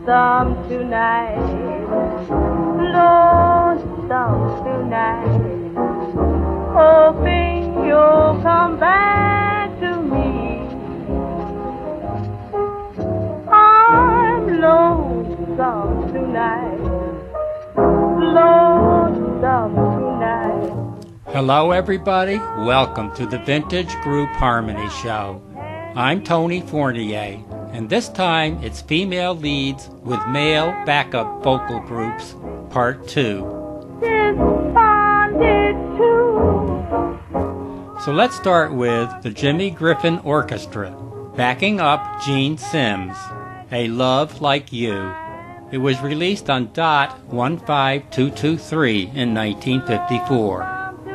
lonesome tonight, lonesome tonight, hoping you'll come back to me. I'm lonesome tonight, lonesome tonight. Hello everybody, welcome to the Vintage Group Harmony Show. I'm Tony Fournier, and this time it's female leads with male backup vocal groups, Part 2. So let's start with the Jimmy Griffin Orchestra, backing up Gene Sims, A Love Like You. It was released on Dot 15223 in 1954.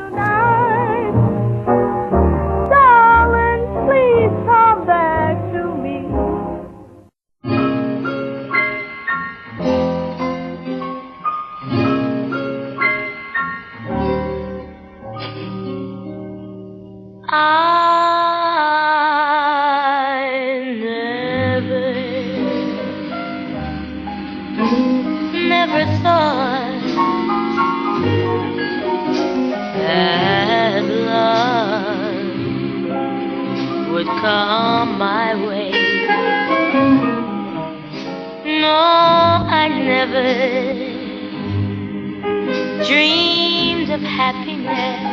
Never thought that love would come my way. No, I never dreamed of happiness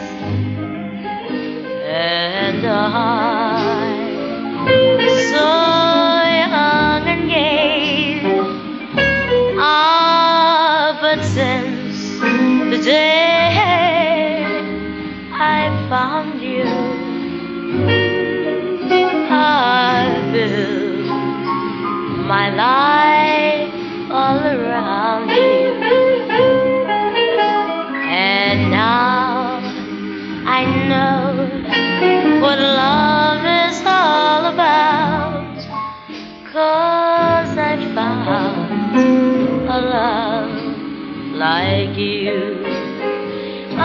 and a heart so young and gay. But since the day I found you, I built my life all around you. And now I know what love is all about, 'cause I found a love like you. A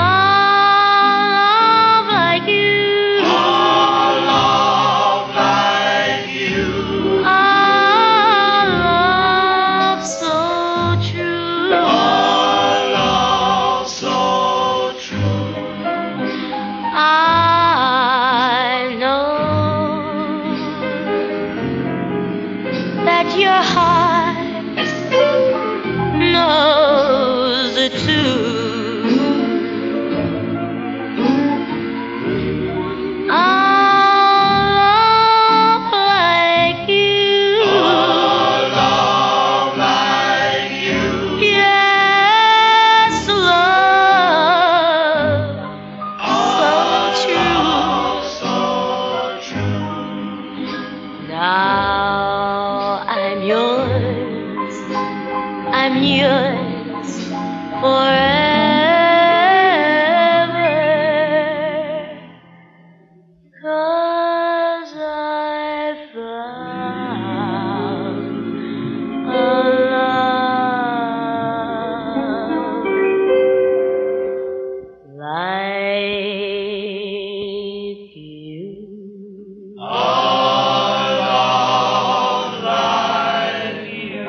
love like you. A love like you. A love so true. A love so true. I know that your heart knows it too. A love like you. A love like you. Yes, love so true. Now I'm yours. I'm yours forever, 'cause I found a love like you. A love like you.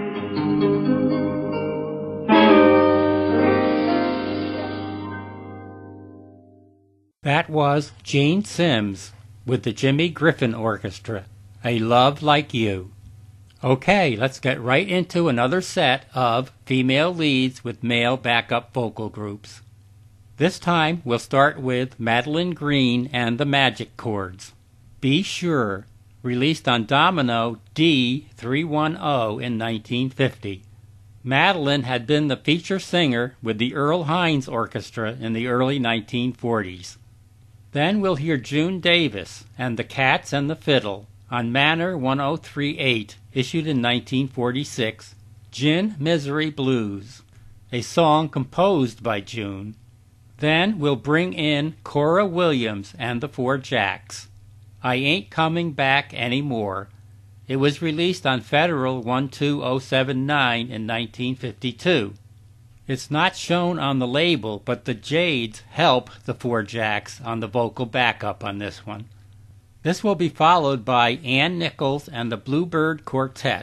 That was Gene Sims with the Jimmy Griffin Orchestra, A Love Like You. Okay, let's get right into another set of female leads with male backup vocal groups. This time we'll start with Madeline Green and the Magic Chords. Be Sure, released on Domino D310 in 1950. Madeline had been the feature singer with the Earl Hines Orchestra in the early 1940s. Then we'll hear June Davis and the Cats and the Fiddle on Manor 1038, issued in 1946, Gin Misery Blues, a song composed by June. Then we'll bring in Cora Williams and the Four Jacks, I Ain't Coming Back Anymore. It was released on Federal 12079 in 1952. It's not shown on the label, but the Jades help the Four Jacks on the vocal backup on this one. This will be followed by Ann Nichols and the Bluebird Quartet,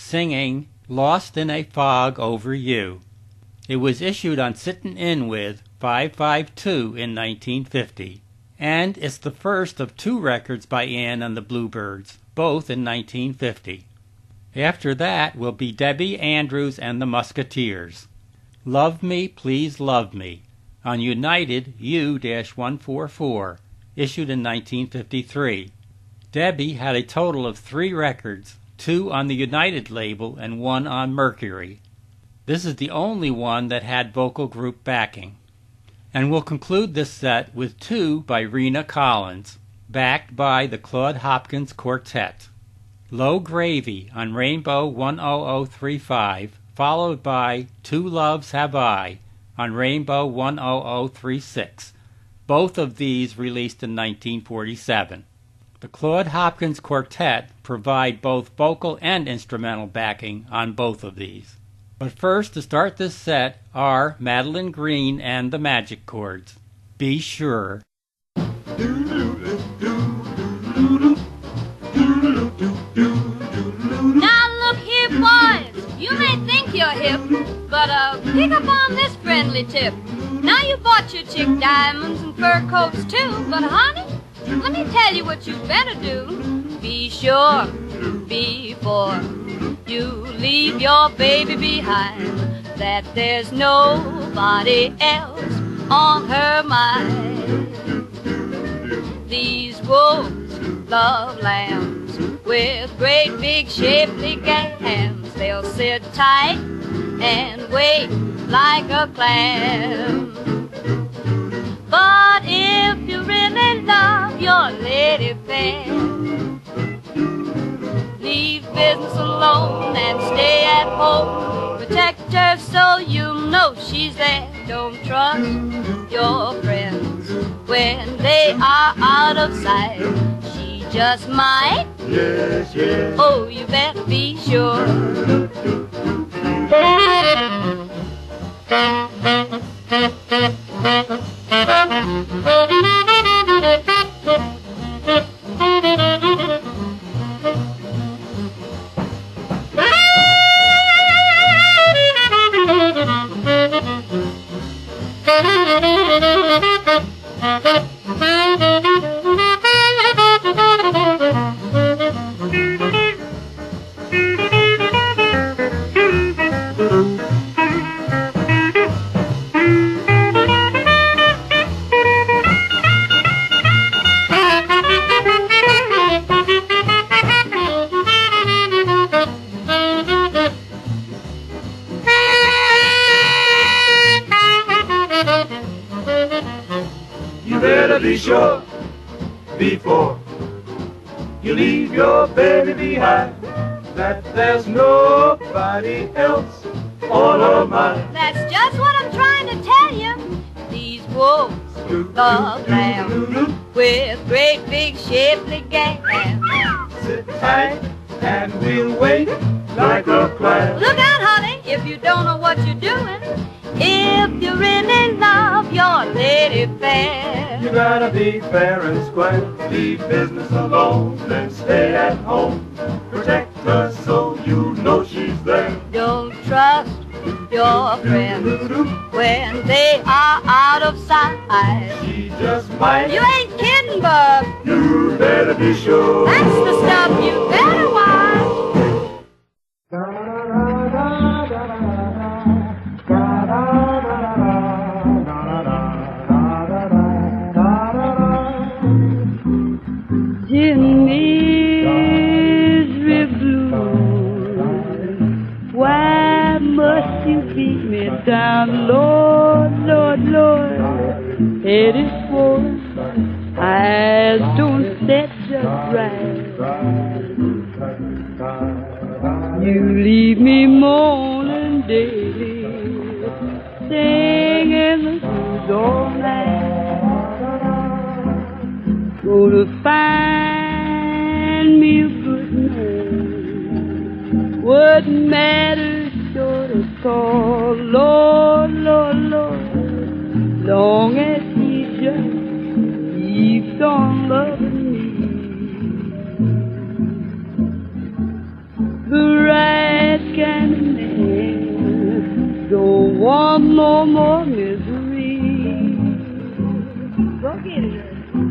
singing Lost in a Fog Over You. It was issued on Sittin' In With 552 in 1950, and it's the first of 2 records by Ann and the Bluebirds, both in 1950. After that will be Debbie Andrews and the Musketeers. Love Me, Please Love Me, on United U-144, issued in 1953. Debbie had a total of 3 records, 2 on the United label and 1 on Mercury. This is the only one that had vocal group backing. And we'll conclude this set with 2 by Rena Collins, backed by the Claude Hopkins Quartet. Low Gravy on Rainbow 10035, followed by Two Loves Have I on Rainbow 10036, both of these released in 1947. The Claude Hopkins Quartet provide both vocal and instrumental backing on both of these. But first, to start this set, are Madeline Green and the Magic Chords. Be Sure. Now look here, boys, you may think you're hip, but pick up on this friendly tip. Now you bought your chick diamonds and fur coats too, but honey, let me tell you what you better do. Be sure before you leave your baby behind that there's nobody else on her mind. These wolves love lambs with great big shapely gams. They'll sit tight and wait like a clam. But if you really love your lady fair, leave business alone and stay at home. Protect her so you'll know she's there. Don't trust your friends when they are out of sight. She just might. Yes, yes. Oh, you better be sure. Be sure before you leave your baby behind that there's nobody else on her mind. That's just what I'm trying to tell you. These wolves love lambs with great big shapely gams. Sit tight and we'll wait like a clam. Look out, honey, if you don't know what you're doing. If you really love your lady fair, You gotta be fair and square. Leave business alone and stay at home. Protect her so you know she's there. don't trust your friends when they are out of sight. She just might. You ain't kidding, bub. You better be sure. That's the stuff you better watch. Misery blue, why must you beat me down, Lord, Lord, Lord? It is for eyes don't set just right. You leave me moaning daily, singing the blues all night. Go to find me a good man. What matters short of call, Lord, Lord, Lord, long as he just keeps on loving me. The right no more misery. Go get it.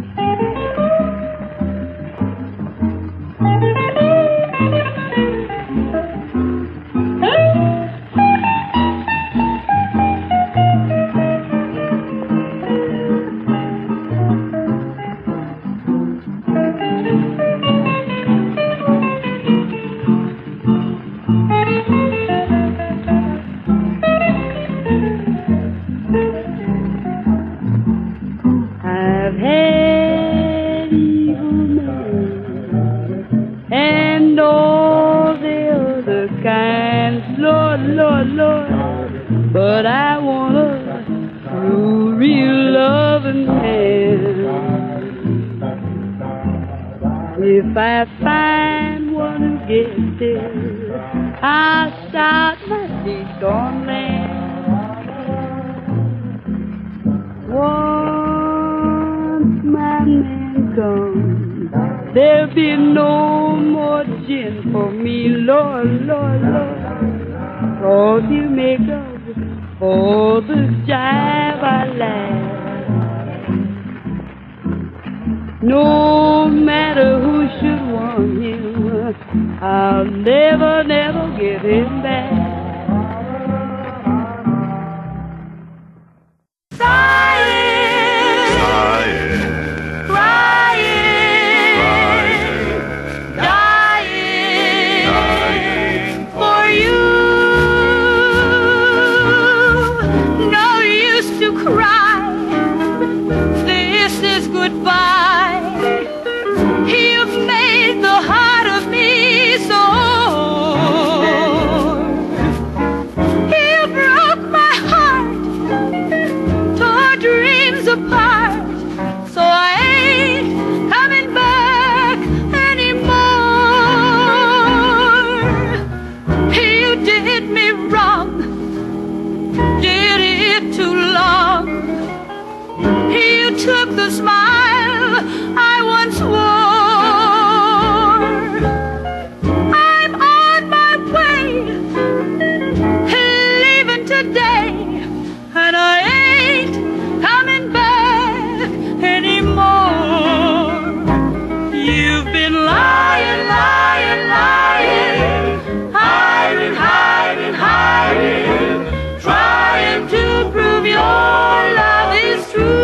I've had evil men and all the other kinds, Lord, Lord, Lord, but I want a true, real loving hand. If I find one who gets it, I'll start my feet on land. Once my man comes, there'll be no more gin for me, Lord, Lord, Lord. 'Cause you make up for the jive I laugh. No matter who should want him, I'll never, never get him back. Took the smile I once wore. I'm on my way, leaving today, and I ain't coming back anymore. You've been lying, lying, lying, hiding, hiding, hiding, trying to prove your love is true.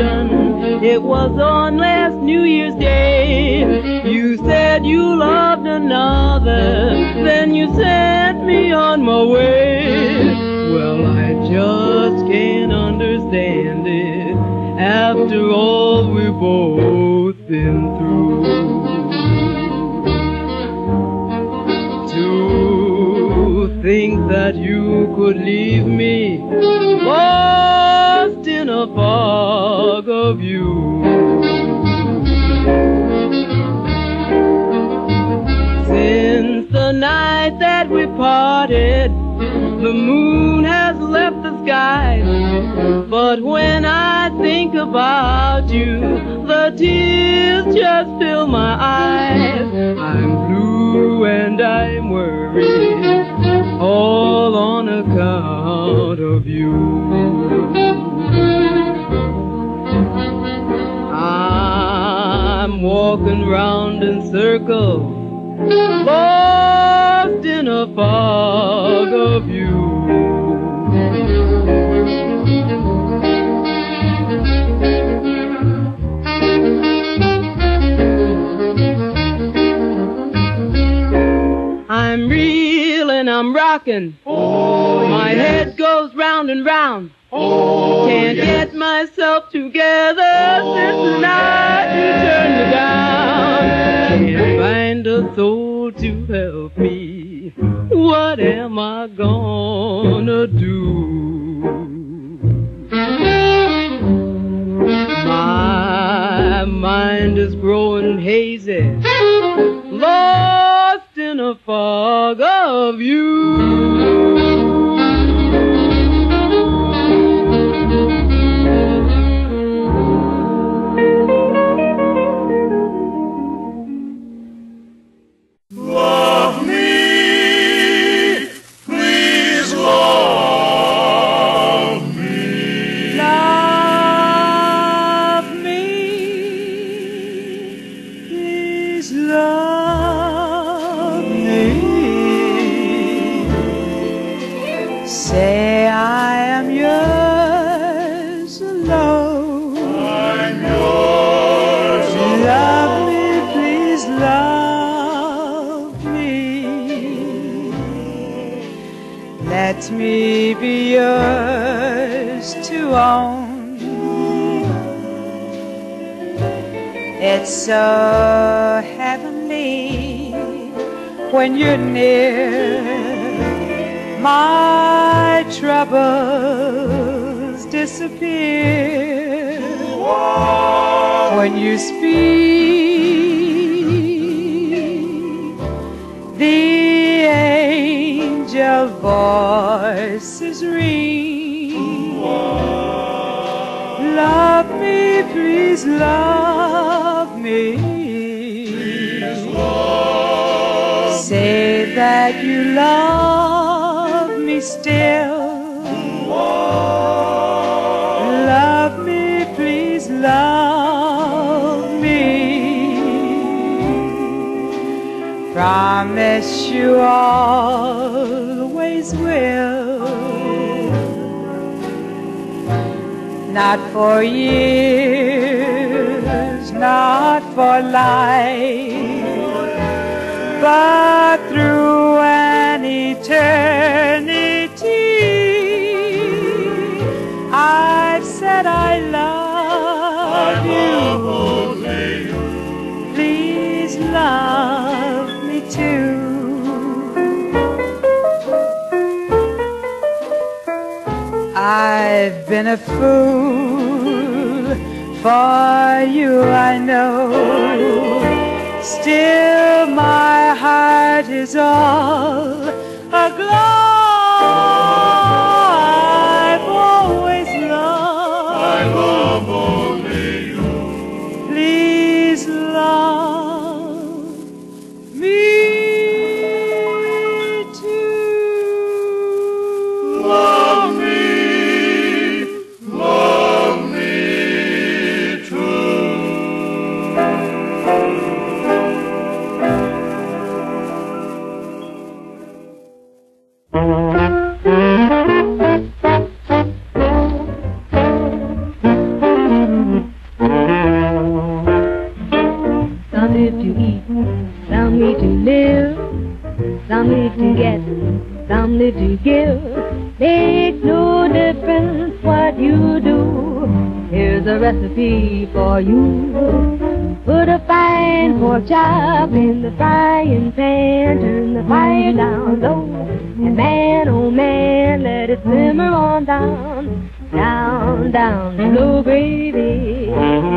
It was on last New Year's Day. You said you loved another, then you sent me on my way. Well, I just can't understand it after all we've both been through. To think that you could leave me lost in a fog of you. Since the night that we parted, the moon has left the sky. But when I think about you, the tears just fill my eyes. I'm blue and I'm worried, all on account of you. I'm walking round in circles, lost in a fog of you. I'm reeling, I'm rocking. Oh, my head goes round and round. Oh, can't get myself together since the night you turned me down. Can't find a soul to help me. What am I gonna do? My mind is growing hazy, lost in a fog of you. Love me, please love me. Love me, please love me. Say I am yours alone. I'm yours alone. Love me, please love. Let me be yours to own. It's so heavenly when you're near. My troubles disappear when you speak. The angel voices ring. Love me, please love me. Say that you love me still. Love me, please love me. Promise you always will. Not for years, not for life, but through an eternity. I've said I love you. Please love me too. I've been a fool for you, I know. Still my heart is all aglow. I've always loved. I love only you. Please love me too. Love me true. live to eat, some live to live, some live to get, some live to give. Makes no difference what you do. Here's a recipe for you. Put a fine pork chop in the frying pan, turn the fire down low, and man, oh man, let it simmer on down, down, down to low gravy.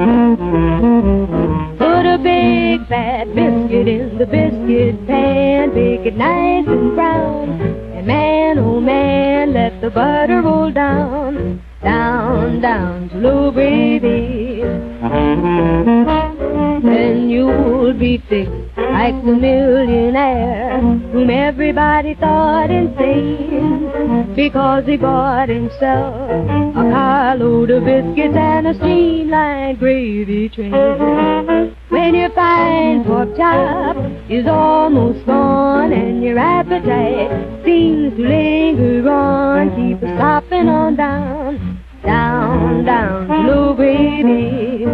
Put a big fat biscuit in the biscuit pan, bake it nice and brown, and man, oh man, let the butter roll down, down, down to low gravy. Then you'll be fixed like the millionaire whom everybody thought insane because he bought himself a carload of biscuits and a streamlined gravy train. When your fine pork chop is almost gone and your appetite seems to linger on, keep a stopping on down, down, down to low gravy.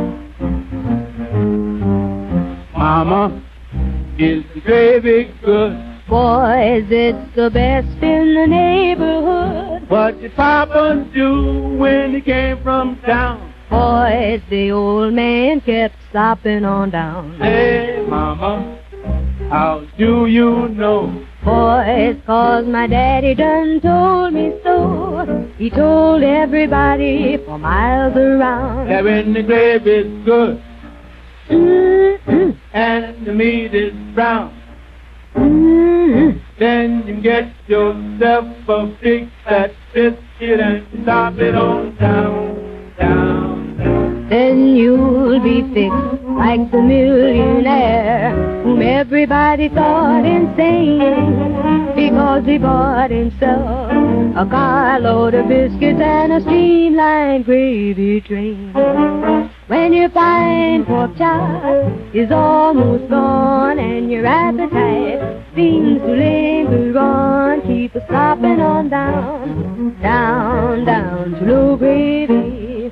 Mama, is the gravy good? Boys, it's the best in the neighborhood. What did Papa do when he came from town? Boys, the old man kept stopping on down. Hey, Mama, how do you know? Boys, 'cause my daddy done told me so. He told everybody for miles around. That when the gravy's good Mm-hmm. and the meat is brown, Mm-hmm. then you get yourself a big fat biscuit and stop it on down, down, down. Then you'll be fixed like the millionaire whom everybody thought insane because he bought himself a carload of biscuits and a streamlined gravy train. When your fine pork chop is almost gone and your appetite seems to linger on, keep a stopping on down, down, down to low gravy,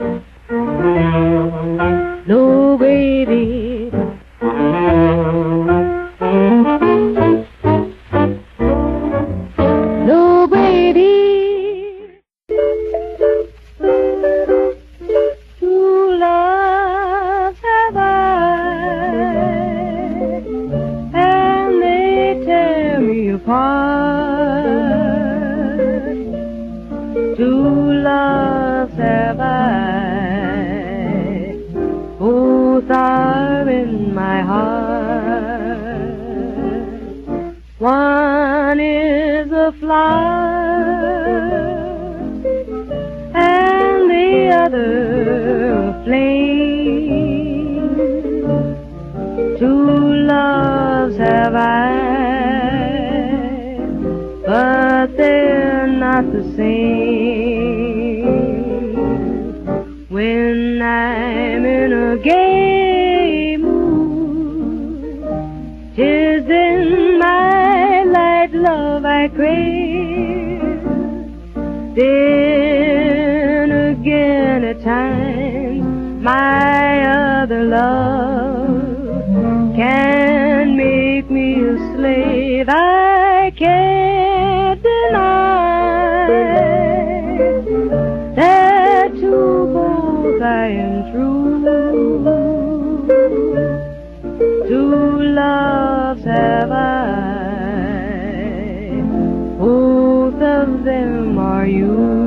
low gravy. Low gravy. True love have I, and they tear me apart. Two loves have I, both are in my heart. One is a flower, and the other a flame. Two loves have I, but they're not the same. When I'm in a gay mood, 'tis in my light love I crave. Then again at times my other love can make me a slave. I can't deny that to both I am true. Two loves have I, both of them are you.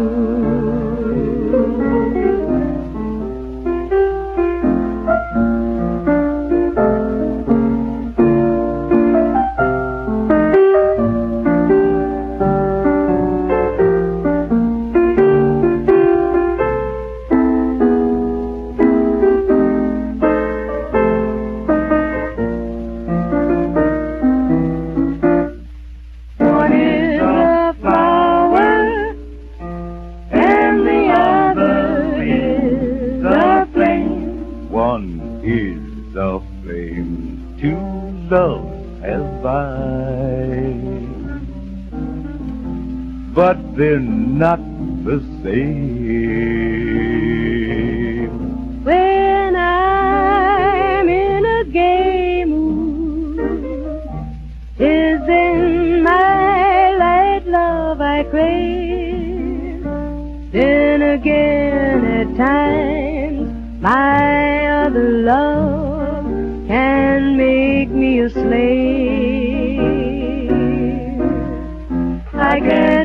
But they're not the same. When I'm in a gay mood, at times my other love can make me a slave. I can't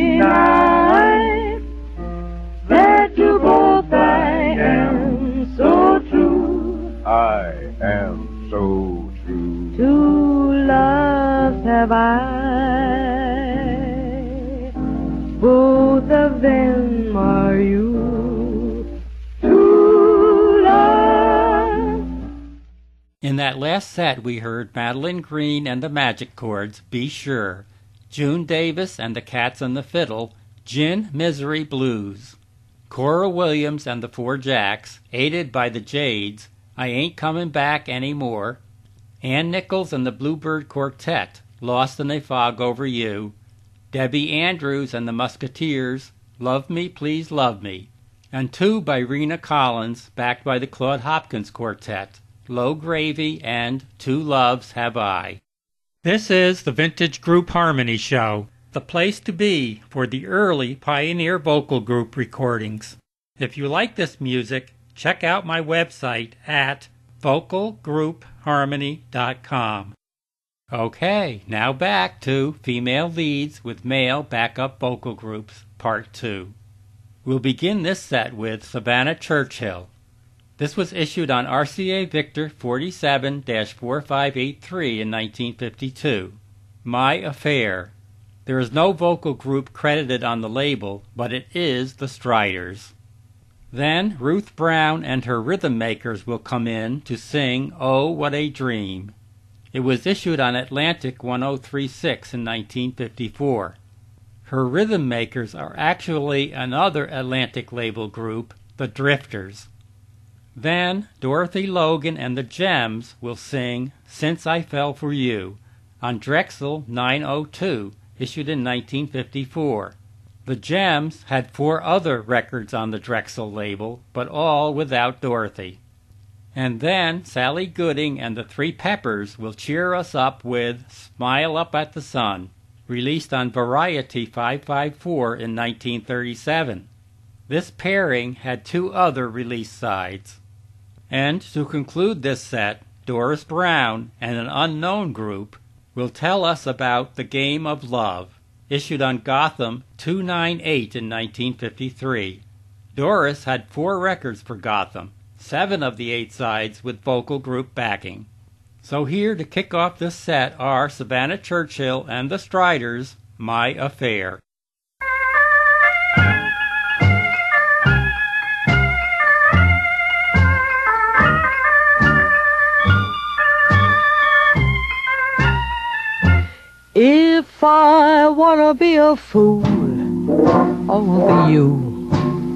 deny that to both I am so true. I am so true. Two loves have I, both of them are you. True love. In that last set, we heard Madeline Green and the Magic Chords, Be Sure, June Davis and the Cats and the Fiddle, Gin Misery Blues, Cora Williams and the Four Jacks, aided by the Jades, I Ain't Comin' Back Anymore, Ann Nichols and the Bluebird Quartet, Lost in a Fog Over You, Debbie Andrews and the Musketeers, Love Me, Please Love Me, and two by Rena Collins, backed by the Claude Hopkins Quartet, Low Gravy and Two Loves Have I. This is the Vintage Group Harmony Show, the place to be for the early Pioneer vocal group recordings. If you like this music, check out my website at vocalgroupharmony.com. Okay, now back to Female Leads with Male Backup Vocal Groups, Part 2. We'll begin this set with Savannah Churchill. This was issued on RCA Victor 47-4583 in 1952. My Affair. There is no vocal group credited on the label, but it is the Striders. Then Ruth Brown and her Rhythm Makers will come in to sing Oh, What a Dream. It was issued on Atlantic 1036 in 1954. Her Rhythm Makers are actually another Atlantic label group, the Drifters. Then Dorothy Logan and the Gems will sing Since I Fell for You on Drexel 902, issued in 1954. The Gems had 4 other records on the Drexel label, but all without Dorothy. And then Sally Gooding and the Three Peppers will cheer us up with Smile Up at the Sun, released on Variety 554 in 1937. This pairing had 2 other release sides. And to conclude this set, Doris Brown and an unknown group will tell us about The Game of Love, issued on Gotham 298 in 1953. Doris had 4 records for Gotham, 7 of the 8 sides with vocal group backing. So here to kick off this set are Savannah Churchill and the Striders, My Affair. If I wanna be a fool over you,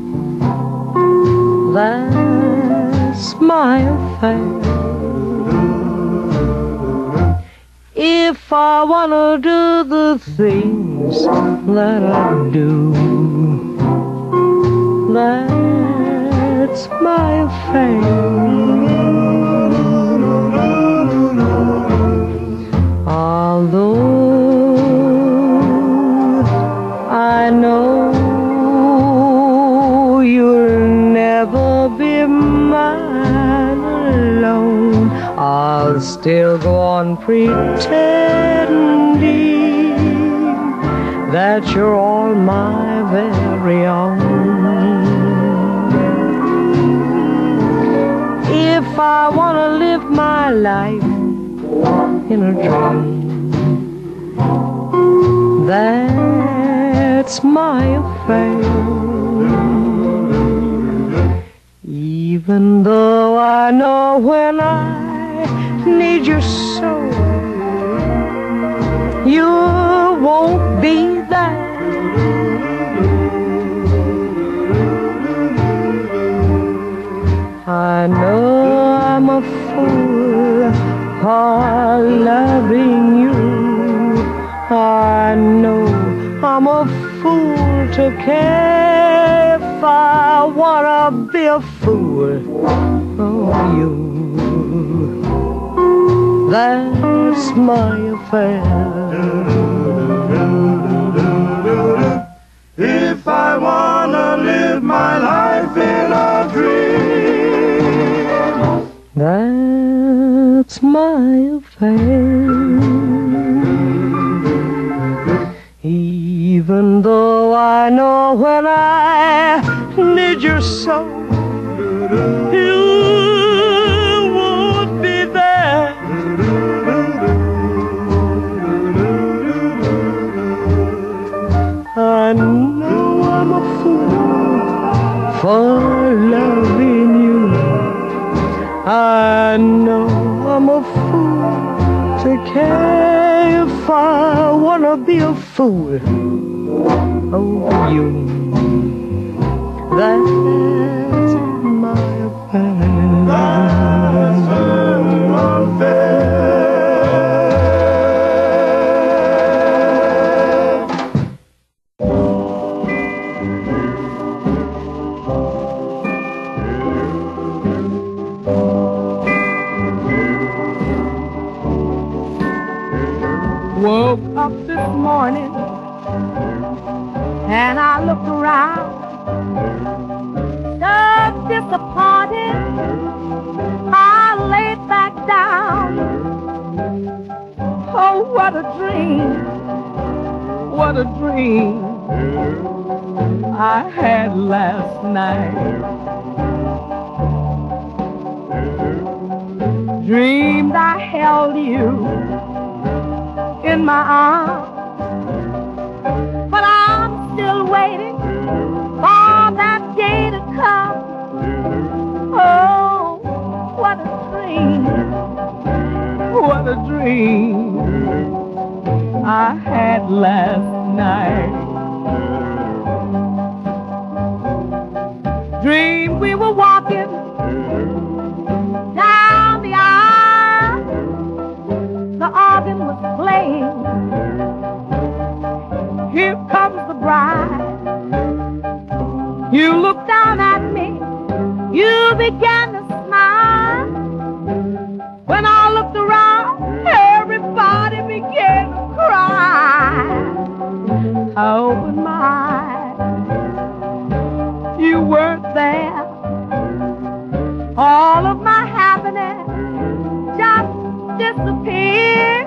that's my affair. If I wanna do the things that I do, that's my affair. Although I know you'll never be mine alone, I'll still go on pretending that you're all my very own. If I want to live my life in a dream, that's my affair. Even though I know when I need you so, you won't be there. I know I'm a fool for loving you. I know I'm a fool to care if I wanna be a fool for you. That's my affair. If I wanna live my life in That's my affair. Even though I know when I need you so, you won't be there. I know I'm a fool for loving you. I know I'm a fool to care if I wanna be a fool over you. That's my affair. That's my affair. Woke up this morning and I looked around, so disappointed. I laid back down. Oh, what a dream, what a dream I had last night. Dreamed I held you in my arms, but I'm still waiting for that day to come. Oh, what a dream, what a dream I had last night. Dreamed we were walking down the aisle, the organ was playing. Here comes the bride. You looked down at me, you began to smile. When I looked around, everybody began to cry. I opened my eyes, you weren't there. All of my happiness just disappeared.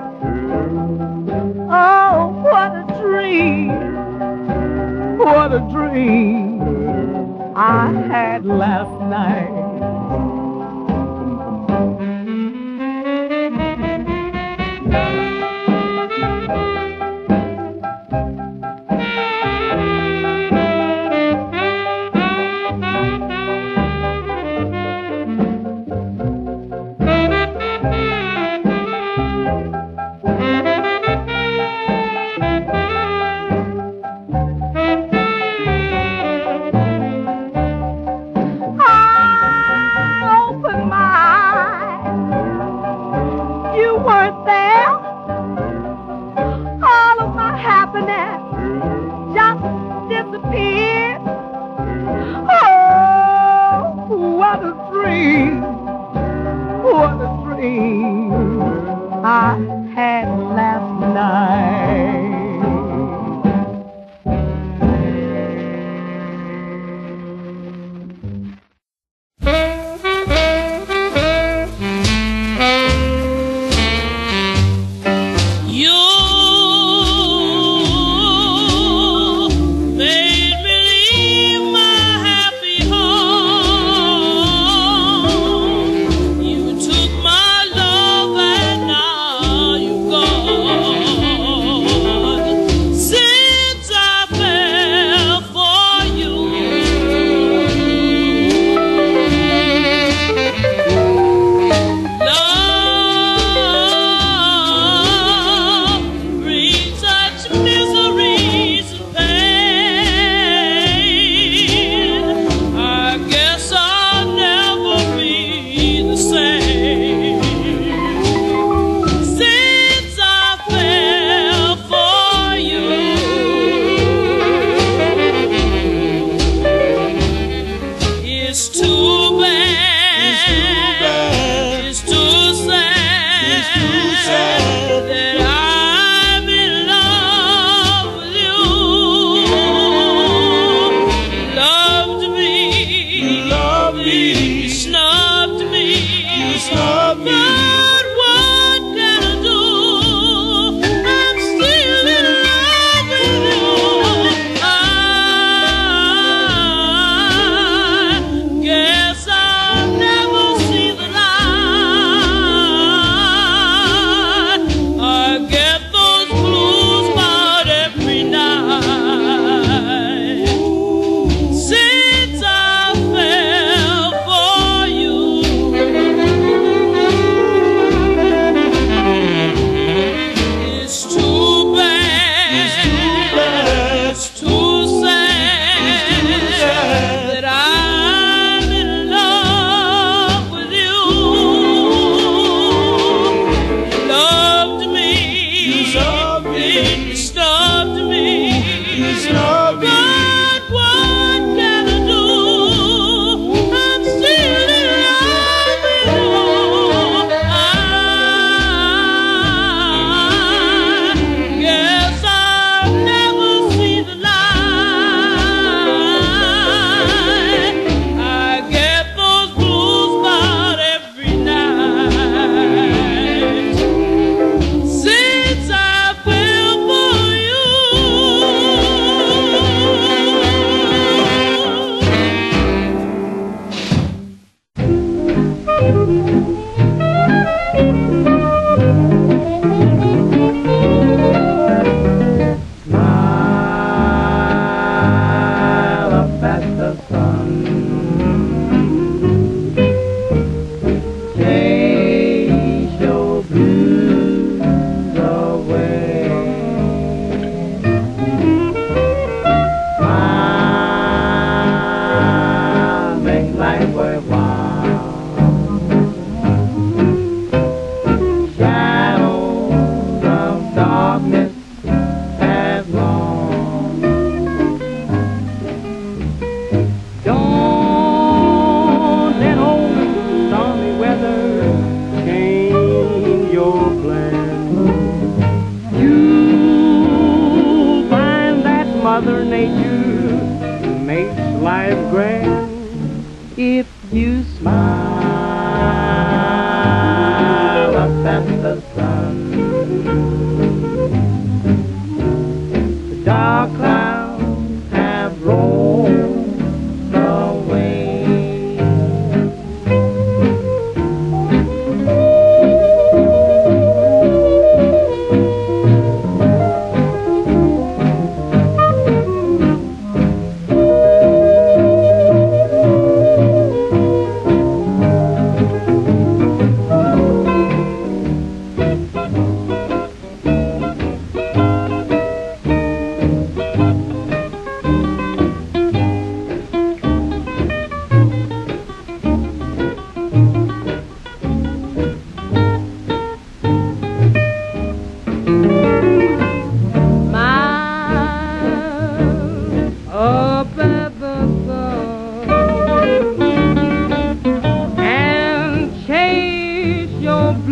Oh, what a dream, what a dream I had last night. I had last night. You took my love and now you're gone.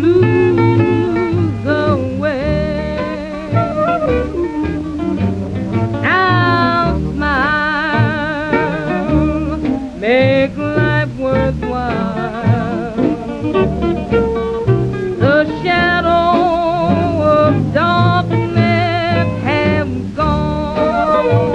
blues away. Now smile, make life worthwhile. The shadow of darkness have gone.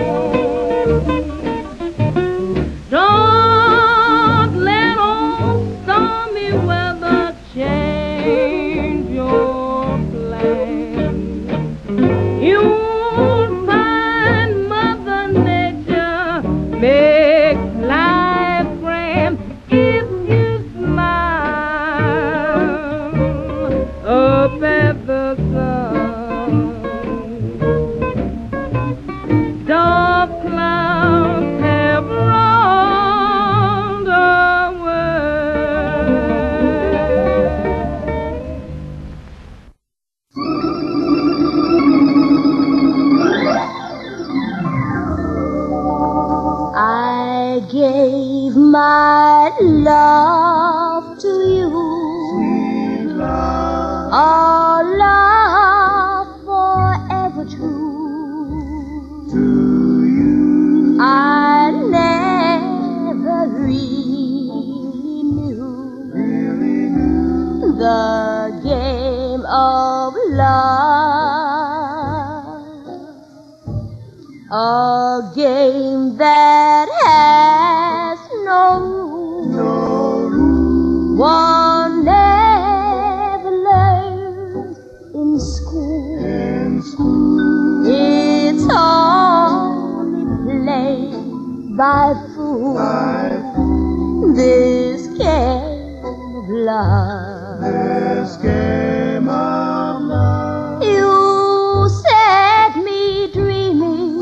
Don't let old stormy weather change your plans. You'll find Mother Nature makes life grand if you smile up at the sun. Dark clouds have rolled away. I gave my love to you, a love forever true. I never really knew the game of love, a game that has no rule. One never learns in school. It's only played by fools. This game of love. You set me dreaming.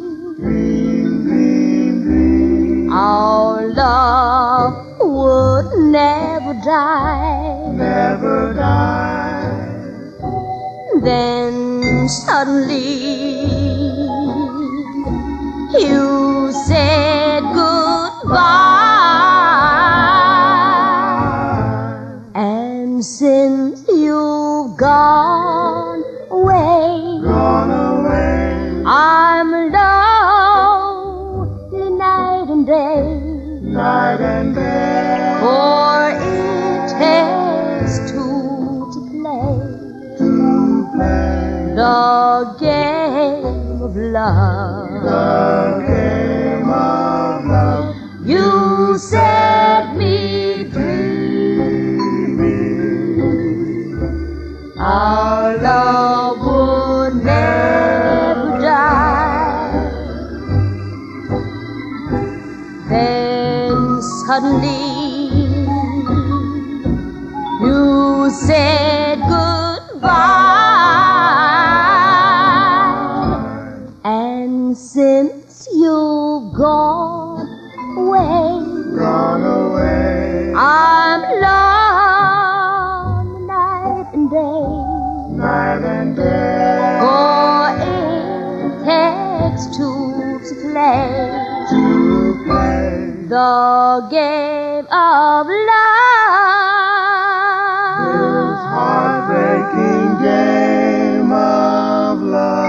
Our love would never die. Then suddenly you said goodbye. And since you've gone away, I'm lonely night and day. For it takes two to play the game of love. You set me dreaming. Our love would never die. Then suddenly you said goodbye. And since you've gone away, I'm lonely night and day. For it takes two to play the game of love. Heartbreaking game of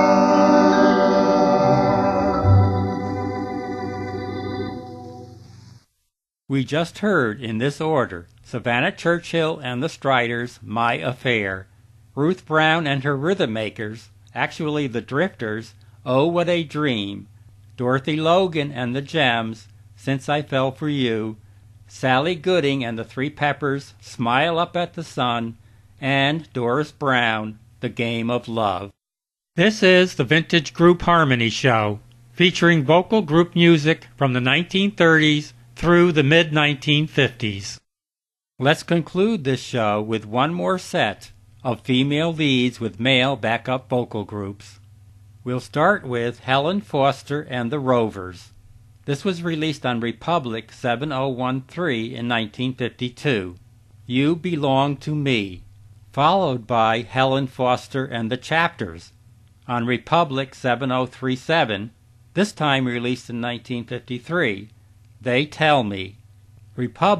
love. We just heard, in this order, Savannah Churchill and the Striders, My Affair; Ruth Brown and her Rhythm Makers, actually the Drifters, Oh What a Dream; Dorothy Logan and the Gems, Since I Fell for You; Sally Gooding and the Three Peppers, Smile Up at the Sun; and Doris Brown, The Game of Love. This is the Vintage Group Harmony Show, featuring vocal group music from the 1930s through the mid-1950s. Let's conclude this show with one more set of female leads with male backup vocal groups. We'll start with Helen Foster and the Rovers. This was released on Republic 7013 in 1952. You Belong to Me, followed by Helen Foster and the Chapters on Republic 7037, this time released in 1953. They Tell Me. Republic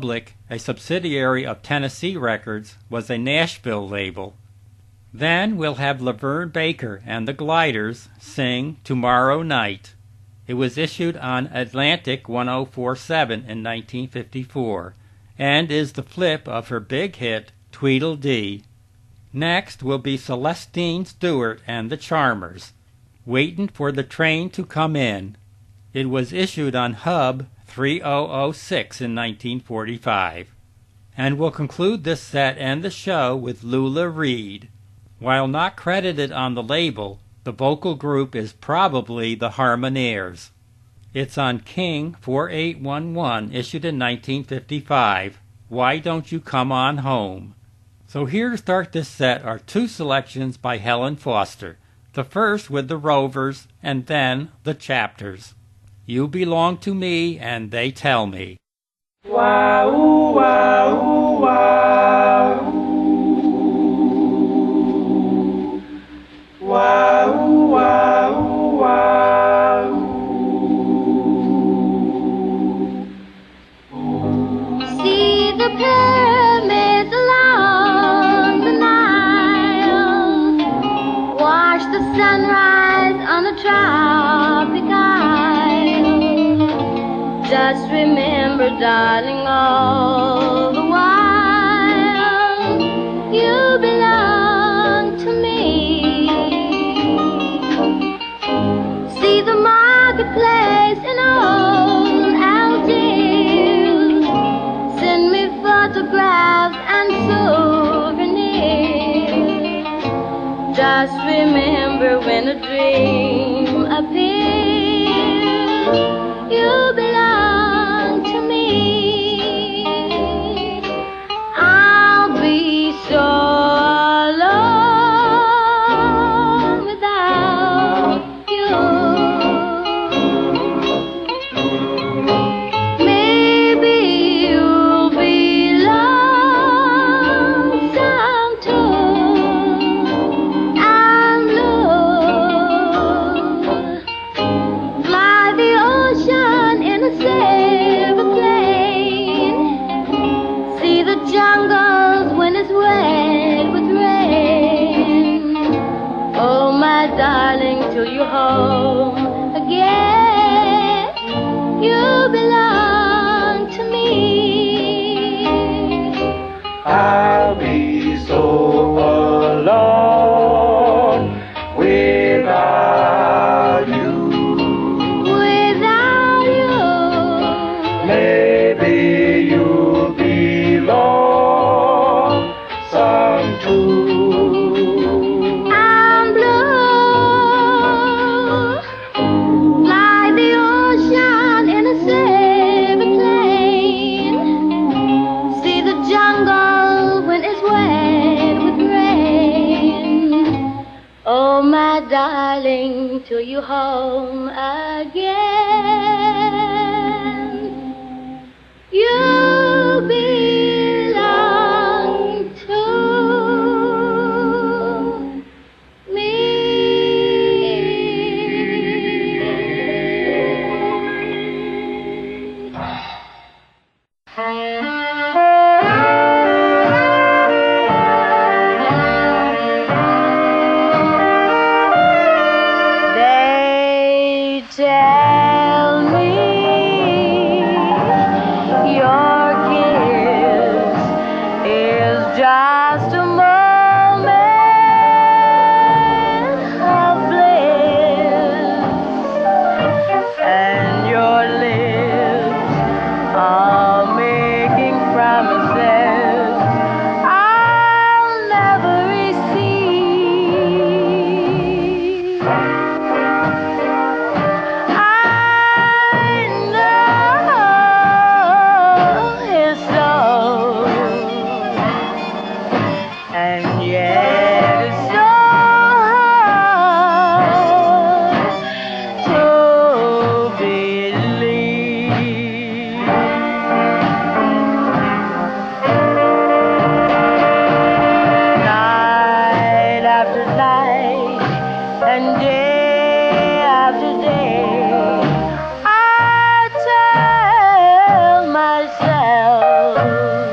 a subsidiary of Tennessee Records, was a Nashville label. Then we'll have Laverne Baker and the Gliders sing Tomorrow Night. It was issued on Atlantic 1047 in 1954 and is the flip of her big hit Tweedledee. Next will be Celestine Stewart and the Charmers, Waitin' for the Train to Come In. It was issued on Hub 3006 in 1945. And we'll conclude this set and the show with Lula Reed. While not credited on the label, the vocal group is probably the Harmoneers. It's on King 4811, issued in 1955, Why Don't You Come On Home? So here to start this set are two selections by Helen Foster, the first with the Rovers and then the Chapters. You Belong to Me and They Tell Me. Wow, wow, wow. Wow, wow, wow. See the pyramids along the Nile, watch the sunrise on a tropic isle. Just remember, darling, all the while you belong to me. See the marketplace in old Algiers. Send me photographs and souvenirs. Just remember, when a dream appears, you belong to me. I'll be so alone without you. Maybe you'll be lonesome too, and blue. Fly the ocean in a silver plane. See the jungles when it's wet with rain. Oh, my darling, till you're home again, you belong to me. I'll be so alone without you. Without you, Maybe you'll belong some too. I'm blue. Fly the ocean in a silver plane. See the jungle when it's wet with rain. Oh, my darling, till you home again, you belong to me. They tell me your kiss is just a moment of bliss, and your lips are making promises I'll never receive. I know it's so, and yet it's so hard to believe. Night after night and day after day, I tell myself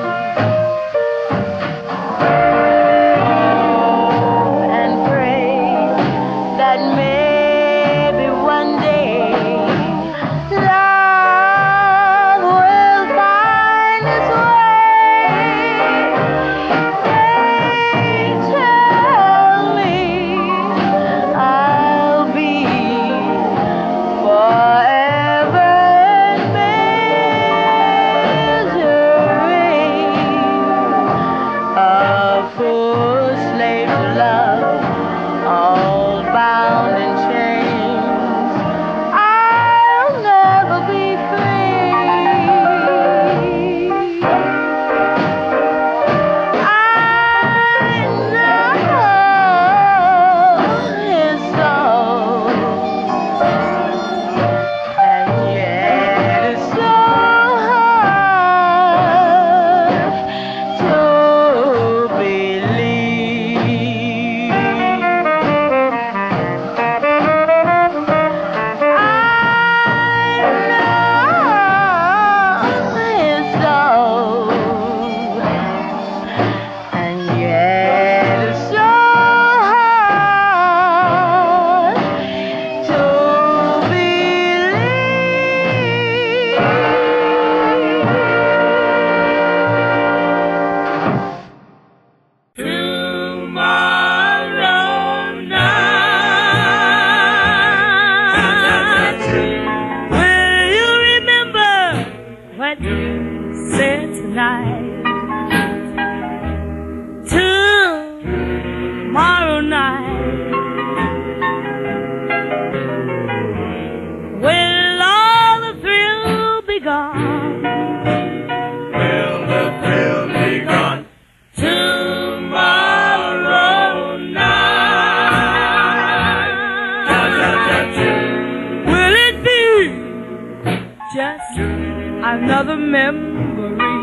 another memory.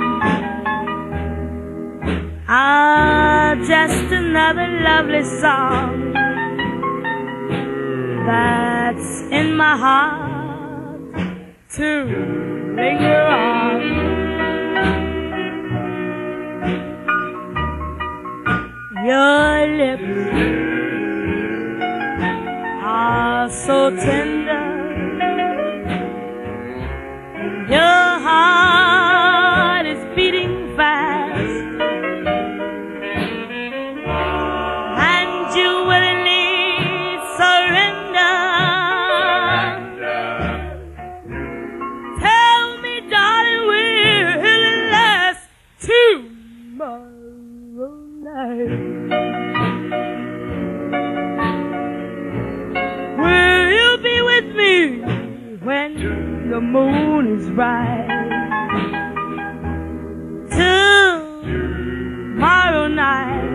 Ah, just another lovely song that's in my heart to linger on. Your lips are so tender, your heart is beating fast, and you willingly surrender. Tell me, darling, will it last tomorrow night? Will you be with me when the moon is bright? Tomorrow night,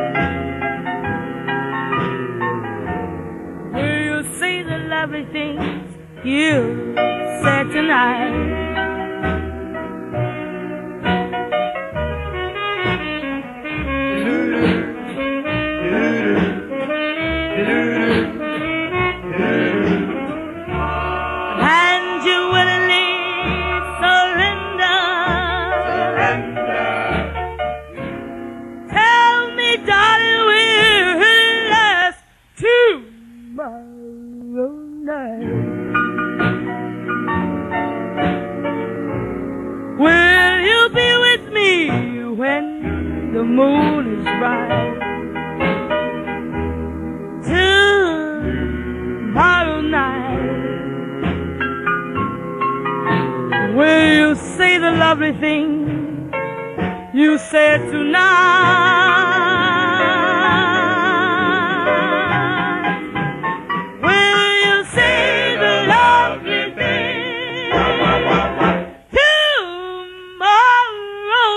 will you say the lovely things you said tonight? And you willingly surrender. Tell me, darling, will it last tomorrow night? Will you be with me when the moon is bright? Tomorrow night, will you say the lovely thing you said tonight? Will you say the lovely thing tomorrow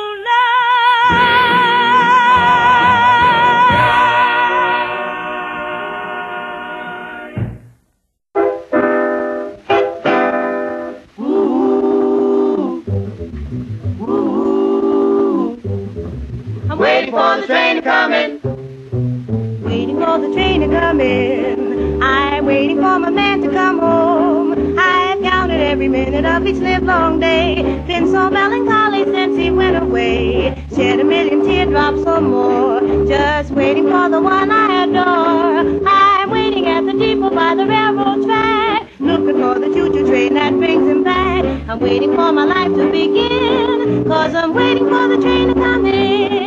Waiting for the train to come in. Waiting for the train to come in. I'm waiting for my man to come home. I've counted every minute of each livelong day. Been so melancholy since he went away. Shed a million teardrops or more. Just waiting for the one I adore. I'm waiting at the depot by the railroad track. Looking for the choo-choo train that brings him back. I'm waiting for my life to begin. 'Cause I'm waiting for the train to come in.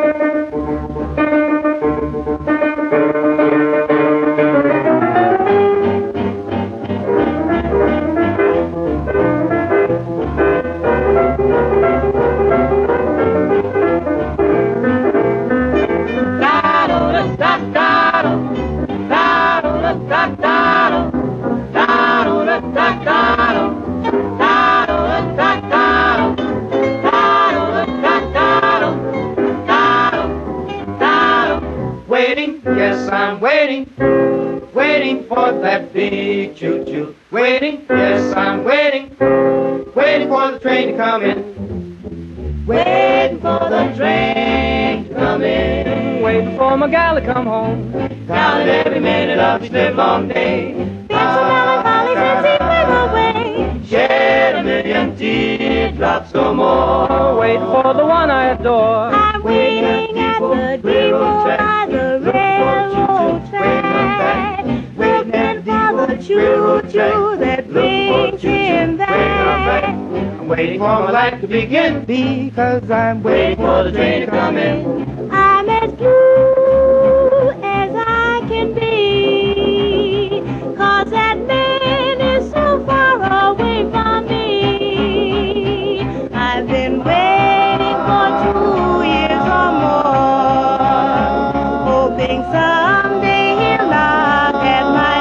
Yes, I'm waiting, waiting for that big choo-choo. Waiting, yes, I'm waiting, waiting for the train to come in. Waiting for the train to come in. Waiting for my gal to come home. Counting every minute of each livelong day. Been so melancholy since he went away. Shed a million teardrops or more. Waiting for the one I adore. I'm waiting at the depot by the railroad track. Looking for the choo-choo that brings him back. I'm waiting for my life to begin, because I'm waiting for the train to come in. I'm as blue as I can be, 'cause that man is so far away from me. I've been waiting for 2 years or more, hoping someday he'll knock at my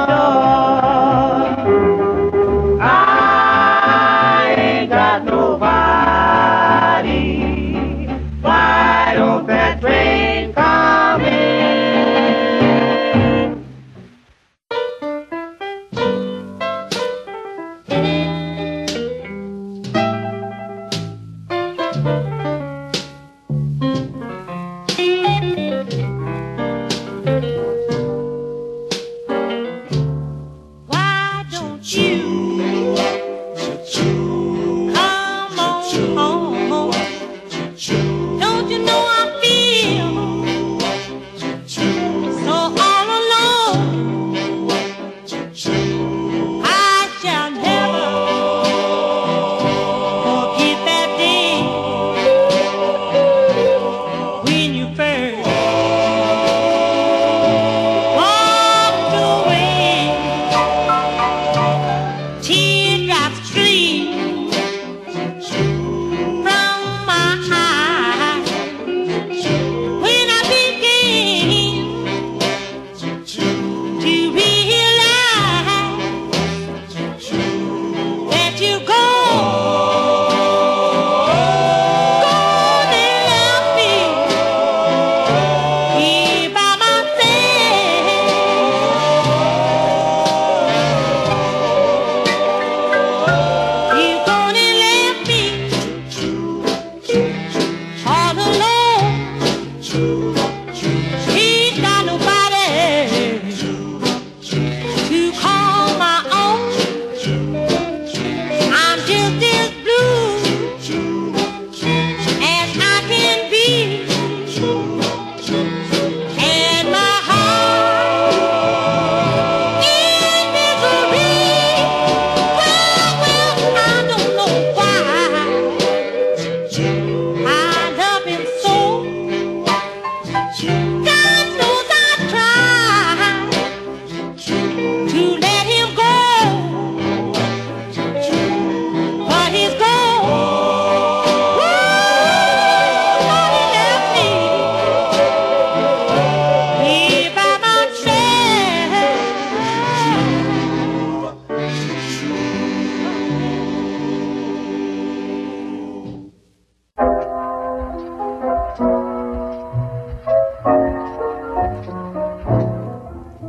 door. I ain't got nobody. Why don't that train come in?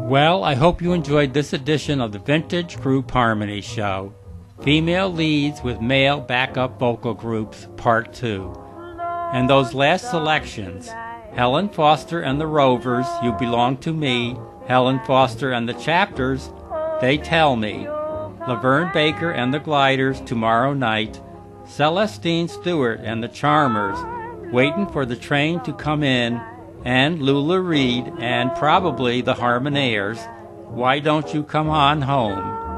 Well, I hope you enjoyed this edition of the Vintage Group Harmony Show. Female leads with male backup vocal groups, Part 2. And those last selections, Helen Foster and the Rovers, You Belong to Me, Helen Foster and the Chapters, They Tell Me, Laverne Baker and the Gliders, Tomorrow Night, Celestine Stewart and the Charmers, Waiting for the Train to Come In, and Lula Reed and probably the Harmonaires, Why Don't You Come On Home.